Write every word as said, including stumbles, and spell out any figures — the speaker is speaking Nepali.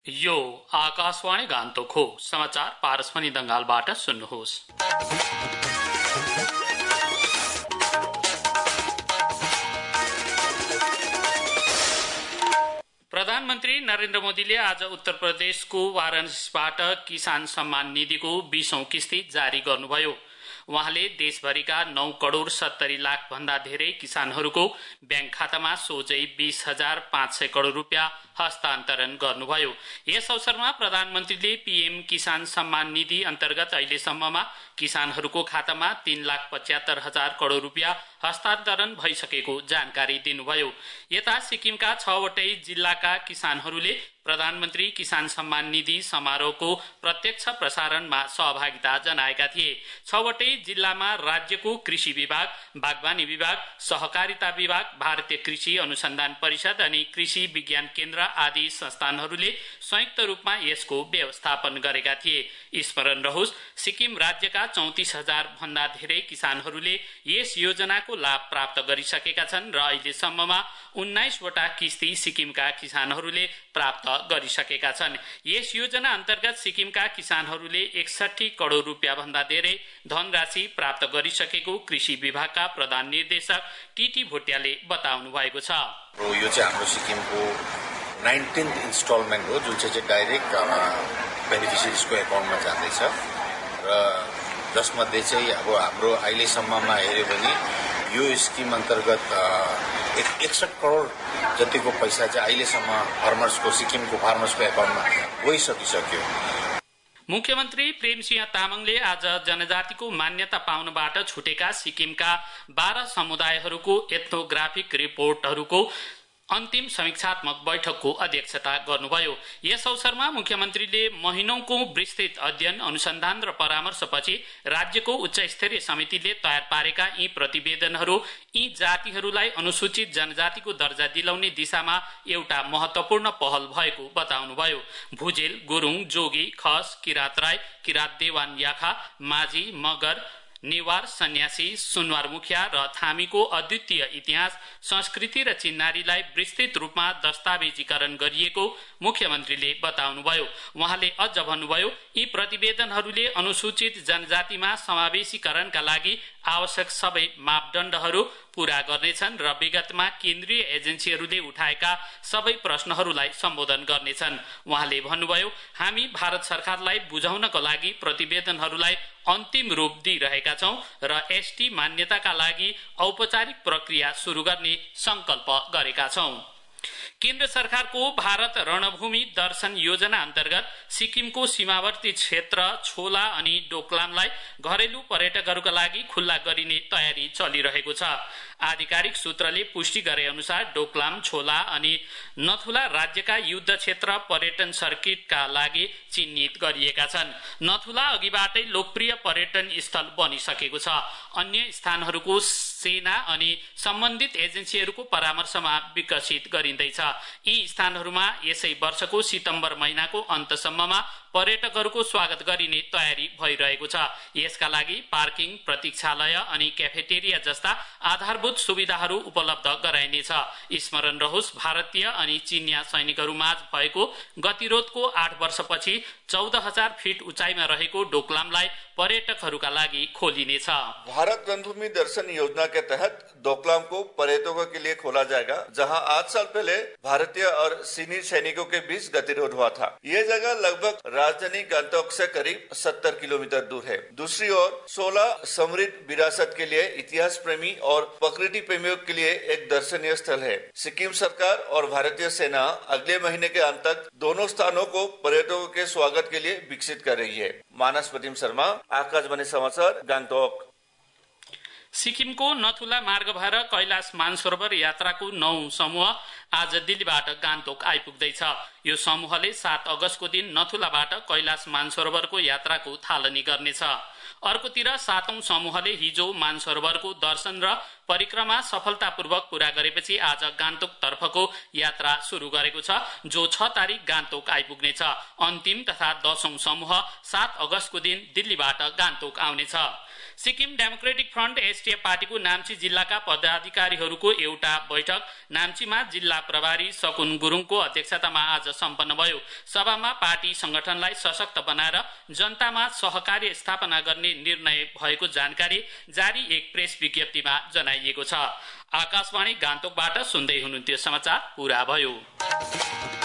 यो आकाशवाणी गान्तोक हो। समाचार पारसमणि दंगालबाट सुन्नुहोस्। प्रधानमन्त्री नरेन्द्र मोदीले आज उत्तर प्रदेशको वाराणसीबाट किसान सम्मान निधिको बीसौं किस्ती जारी गर्नुभयो। वहाँले देशभरिका नौ करोड़ सत्तरी लाख भन्दा धेरै किसानहरूको ब्याङ्क खातामा सोझै बीस हजार पाँच सय करोड़ रुपियाँ हस्तान्तरण गर्नुभयो। यस अवसरमा प्रधानमन्त्रीले पीएम किसान सम्मान निधि अन्तर्गत अहिलेसम्ममा किसानहरूको खातामा तीन लाख पचहत्तर हजार करोड़ रुपियाँ हस्तान्तरण भइसकेको जानकारी दिनुभयो। यता सिक्किमका छवटै जिल्लाका किसानहरूले प्रधानमन्त्री किसान सम्मान निधि समारोहको प्रत्यक्ष प्रसारणमा सहभागिता जनाएका थिए। छवटै जिल्लामा राज्यको कृषि विभाग, बागवानी विभाग, सहकारिता विभाग, भारतीय कृषि अनुसन्धान परिषद अनि कृषि विज्ञान केन्द्र आदि संस्थानहरूले संयुक्त रूपमा यसको व्यवस्थापन गरेका थिए। स्मरण रहोस्, सिक्किम राज्यका चौतिस हजार भन्दा धेरै किसानहरूले यस योजनाको लाभ प्राप्त गरिसकेका छन् र अहिलेसम्ममा उन्नाइस वटा किस्ती सिक्किमका किसानहरूले प्राप्त गरिसकेका छन्। यस योजना अन्तर्गत सिक्किमका किसानहरूले एकसठी करोड़ रुपियाँ भन्दा धेरै धनराशि प्राप्त गरिसकेको कृषि विभागका प्रधान निर्देशक टीटी भोटियाले बताउनु भएको छ। यो चाहिँ हाम्रो सिक्किमको नाइन्टीन्थ इन्स्टलमेन्ट हो, जुन चाहिँ डाइरेक्ट बेनिफिसियरीजको एकाउन्टमा जाँदैछ र जसमध्ये चाहिँ अब हाम्रो अहिलेसम्ममा हेऱ्यो भने यो स्किम अन्तर्गत एकसठ करोड़ जतिको पैसा चाहिँ अहिलेसम्म फार्मर्सको सिक्किमको फार्मर्सको एकाउन्टमा गइसकिसक्यो। मुख्यमन्त्री प्रेमसिंह तामाङले आज जनजातिको मान्यता पाउनबाट छुटेका सिक्किमका बाह्र समुदायहरूको एथनोग्राफिक रिपोर्टहरूको अन्तिम समीक्षात्मक बैठकको अध्यक्षता गर्नुभयो। यस अवसरमा मुख्यमन्त्रीले महिनौंको विस्तृत अध्ययन, अनुसन्धान र परामर्शपछि राज्यको उच्च स्तरीय समितिले तयार पारेका यी प्रतिवेदनहरू यी जातिहरूलाई अनुसूचित जनजातिको दर्जा दिलाउने दिशामा एउटा महत्वपूर्ण पहल भएको बताउनुभयो। भुजेल, गुरुङ, जोगी, खस, किरात राई, किरात देवान याखा, माझी, मगर, नेवार, सन्यासी, सुनवार मुखिया र थामीको अद्वितीय इतिहास, संस्कृति र चिन्हारीलाई विस्तृत रूपमा दस्तावेजीकरण गरिएको मुख्यमन्त्रीले बताउनुभयो। वहाँले अझ भन्नुभयो, यी प्रतिवेदनहरूले अनुसूचित जनजातिमा समावेशीकरणका लागि आवश्यक सबै मापदण्डहरू पूरा गर्नेछन् र विगतमा केन्द्रीय एजेन्सीहरूले उठाएका सबै प्रश्नहरूलाई सम्बोधन गर्नेछन्। वहाँले भन्नुभयो, हामी भारत सरकारलाई बुझाउनको लागि प्रतिवेदनहरूलाई अन्तिम रूप दिइरहेका छौं र एसटी मान्यताका लागि औपचारिक प्रक्रिया शुरू गर्ने संकल्प गरेका छौं। केन्द्र सरकारको भारत रणभूमि दर्शन योजना अन्तर्गत सिक्किमको सीमावर्ती क्षेत्र छोला अनि डोकलामलाई घरेलु पर्यटकहरूका लागि खुल्ला गरिने तयारी चलिरहेको छ। आधिकारिक सूत्रले पुष्टि गरे अनुसार डोकलाम, छोला अनि नथुला राज्यका युद्ध क्षेत्र पर्यटन सर्किटका लागि चिन्हित गरिएका छन्। नथुला अघिबाटै लोकप्रिय पर्यटन स्थल बनिसकेको छ। अन्य स्थानहरूको सेना अनि सम्बन्धित एजेन्सीहरूको परामर्शमा विकसित गरिँदैछ। यी स्थानहरूमा यसै वर्षको सितम्बर महिनाको अन्तसम्ममा पर्यटकहरूको स्वागत गरिने तयारी भइरहेको छ। यसका लागि पार्किङ, प्रतीक्षालय अनि क्याफेटेरिया जस्ता आधारभूत सुविधाहरू उपलब्ध गराइनेछ। स्मरण रहोस्, भारतीय अनि चीनिया सैनिकहरूमाझ भएको गतिरोधको आठ वर्षपछि चौध हजार फीट उचाइमा रहेको डोकलामलाई पर्यटकहरूका लागि खोलिनेछ। भारत रणभूमि दर्शन योजना के तहत डोकलाम को पर्यटकों के लिए खोला जाएगा, जहां आठ साल पहले भारतीय और चीनी सैनिकों के बीच गतिरोध हुआ था। ये जगह लगभग राजधानी गंगटोक से करीब सत्तर किलोमीटर दूर है। दूसरी ओर सोलह समृद्ध विरासत के लिए, इतिहास प्रेमी और प्रकृति प्रेमियों के लिए एक दर्शनीय स्थल है। सिक्किम सरकार और भारतीय सेना अगले महीने के अंत तक दोनों स्थानों को पर्यटकों के स्वागत के लिए विकसित कर रही है। मानस प्रतिम शर्मा, आकाशवाणी समाचार, गान्तोक। सिक्किमको नथुला मार्ग भएर कैलाश मानसरोवर यात्राको नौ समूह आज दिल्लीबाट गान्तोक आइपुग्दैछ। यो समूहले सात अगस्तको दिन नथुलाबाट कैलाश मानसरोवरको यात्राको थालनी गर्नेछ। अर्कोतिर सातौं समूहले हिजो मानसरोवरको दर्शन र परिक्रमा सफलतापूर्वक पूरा गरेपछि आज गान्तोक तर्फको यात्रा शुरू गरेको छ, जो छ तारिक गान्तोक आइपुग्नेछ। अन्तिम तथा दशौं समूह सात अगस्तको दिन दिल्लीबाट गान्तोक आउनेछ। सिक्किम डेमोक्रेटिक फ्रन्ट एसटीएफ पार्टीको नाम्ची जिल्लाका पदाधिकारीहरूको एउटा बैठक नाम्चीमा जिल्ला प्रभारी सकुन गुरुङको अध्यक्षतामा आज सम्पन्न भयो। सभामा पार्टी संगठनलाई सशक्त बनाएर जनतामा सहकार्य स्थापना गर्ने निर्णय भएको जानकारी जारी एक प्रेस विज्ञप्तिमा जनाइएको छ। आकाशवाणी गान्तोकबाट सुन्दै हुनुहुन्थ्यो। समाचार पूरा भयो।